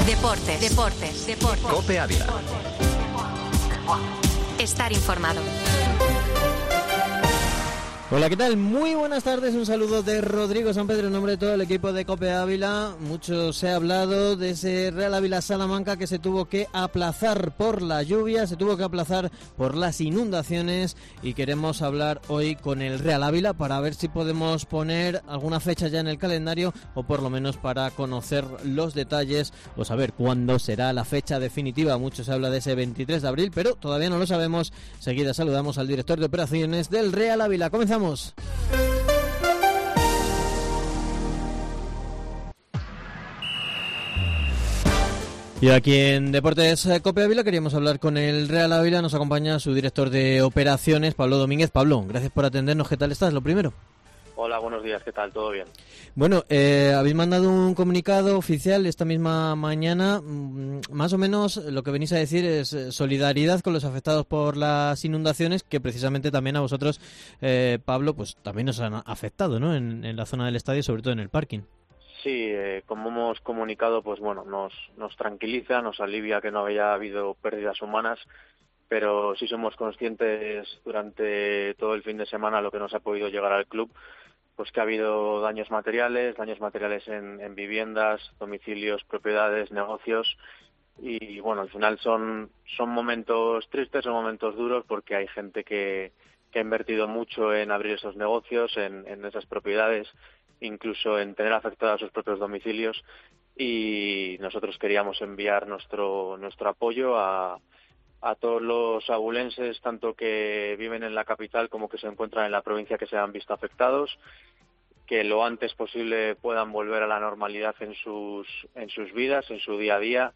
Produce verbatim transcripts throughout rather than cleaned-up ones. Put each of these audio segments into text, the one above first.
Deportes, deportes, deportes. COPE Ávila. Estar informado. Hola, ¿qué tal? Muy buenas tardes, un saludo de Rodrigo San Pedro en nombre de todo el equipo de COPE Ávila. Mucho se ha hablado de ese Real Ávila Salamanca que se tuvo que aplazar por la lluvia, se tuvo que aplazar por las inundaciones y queremos hablar hoy con el Real Ávila para ver si podemos poner alguna fecha ya en el calendario o por lo menos para conocer los detalles o saber cuándo será la fecha definitiva. Mucho se habla de ese veintitrés de abril, pero todavía no lo sabemos. Seguida saludamos al director de operaciones del Real Ávila. Comenzamos. Y aquí en Deportes COPE Ávila queríamos hablar con el Real Ávila. Nos acompaña su director de operaciones, Pablo Domínguez. Pablo, gracias por atendernos. ¿Qué tal estás? Lo primero. Hola, buenos días. ¿Qué tal? ¿Todo bien? Bueno, eh, habéis mandado un comunicado oficial esta misma mañana. Más o menos lo que venís a decir es solidaridad con los afectados por las inundaciones, que precisamente también a vosotros, eh, Pablo, pues también os han afectado, ¿no? En, en la zona del estadio, sobre todo en el parking. Sí, eh, como hemos comunicado, pues bueno, nos, nos tranquiliza, nos alivia que no haya habido pérdidas humanas, pero sí somos conscientes durante todo el fin de semana lo que nos ha podido llegar al club, pues que ha habido daños materiales, daños materiales en, en viviendas, domicilios, propiedades, negocios, y bueno, al final son, son momentos tristes, son momentos duros, porque hay gente que, que ha invertido mucho en abrir esos negocios, en, en esas propiedades, incluso en tener afectados sus propios domicilios, y nosotros queríamos enviar nuestro, nuestro apoyo a a todos los abulenses, tanto que viven en la capital como que se encuentran en la provincia, que se han visto afectados, que lo antes posible puedan volver a la normalidad en sus en sus vidas, en su día a día,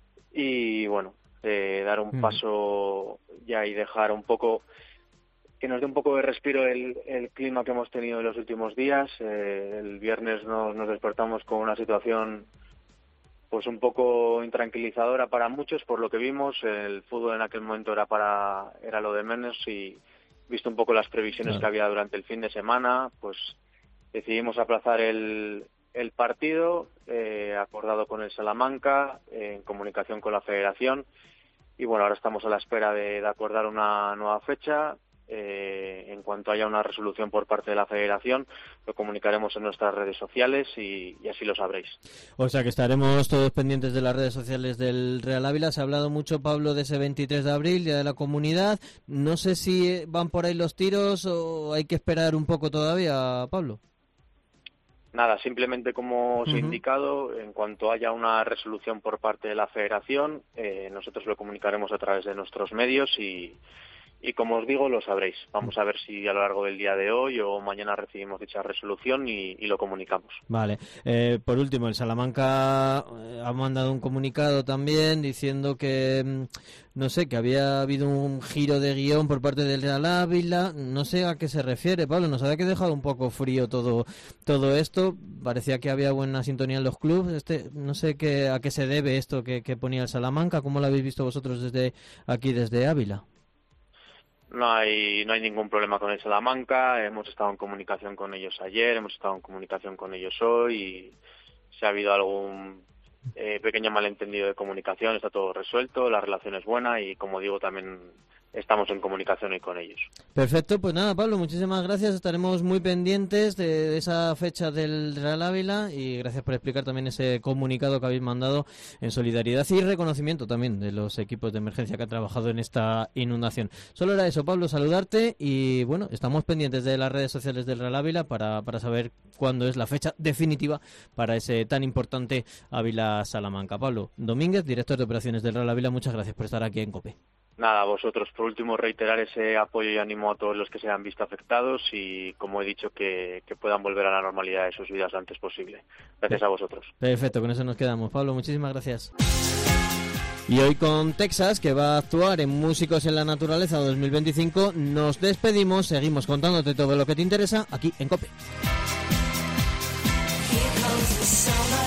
y bueno, eh, dar un paso ya y dejar un poco, que nos dé un poco de respiro el, el clima que hemos tenido en los últimos días. Eh, el viernes nos, nos despertamos con una situación pues un poco intranquilizadora para muchos por lo que vimos. El fútbol en aquel momento era para era lo de menos, y visto un poco las previsiones claro. que había durante el fin de semana, pues decidimos aplazar el, el partido, eh, acordado con el Salamanca, eh, en comunicación con la Federación, y bueno, ahora estamos a la espera de, de acordar una nueva fecha. Eh, en cuanto haya una resolución por parte de la Federación, lo comunicaremos en nuestras redes sociales y, y así lo sabréis. O sea que estaremos todos pendientes de las redes sociales del Real Ávila. Se ha hablado mucho, Pablo, de ese veintitrés de abril, Día de la Comunidad. No sé si van por ahí los tiros o hay que esperar un poco todavía, Pablo. Nada, simplemente como os he uh-huh. indicado, en cuanto haya una resolución por parte de la Federación, eh, nosotros lo comunicaremos a través de nuestros medios y Y como os digo, lo sabréis. Vamos a ver si a lo largo del día de hoy o mañana recibimos dicha resolución y, y lo comunicamos. Vale. Eh, por último, el Salamanca eh, ha mandado un comunicado también diciendo que, no sé, que había habido un giro de guión por parte del Real Ávila. No sé a qué se refiere, Pablo. Nos había que dejado un poco frío todo todo esto. Parecía que había buena sintonía en los clubes. Este, no sé qué, a qué se debe esto que, que ponía el Salamanca. ¿Cómo lo habéis visto vosotros desde aquí, desde Ávila? No hay no hay ningún problema con el Salamanca. Hemos estado en comunicación con ellos ayer, hemos estado en comunicación con ellos hoy, y si ha habido algún eh, pequeño malentendido de comunicación, está todo resuelto, la relación es buena y, como digo, también estamos en comunicación hoy con ellos. Perfecto, pues nada, Pablo, muchísimas gracias. Estaremos muy pendientes de, de esa fecha del Real Ávila, y gracias por explicar también ese comunicado que habéis mandado en solidaridad y reconocimiento también de los equipos de emergencia que han trabajado en esta inundación. Solo era eso, Pablo, saludarte, y bueno, estamos pendientes de las redes sociales del Real Ávila para, para saber cuándo es la fecha definitiva para ese tan importante Ávila Salamanca. Pablo Domínguez, director de operaciones del Real Ávila, muchas gracias por estar aquí en COPE. Nada, a vosotros. Por último, reiterar ese apoyo y ánimo a todos los que se han visto afectados y, como he dicho, que, que puedan volver a la normalidad de sus vidas lo antes posible. Gracias a vosotros. Perfecto, con eso nos quedamos. Pablo, muchísimas gracias. Y hoy con Texas, que va a actuar en Músicos en la Naturaleza dos mil veinticinco, nos despedimos. Seguimos contándote todo lo que te interesa aquí en COPE. Here comes the summer.